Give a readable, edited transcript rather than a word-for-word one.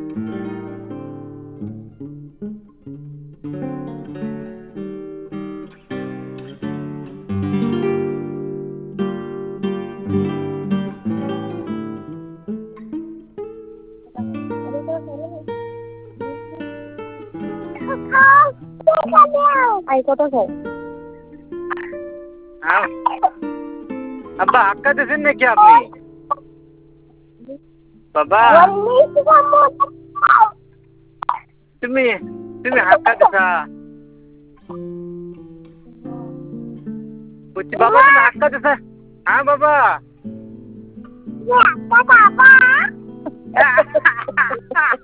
Ay, kota ko. আব্বা হাক্কা দিয়েছেন নাকি আপনি? বাবা তুমি তুমি হাক্কা দিছা? বুঝছি বাবা তুমি হাক্কা দিছা? হ্যাঁ বাবা। Ya, papa.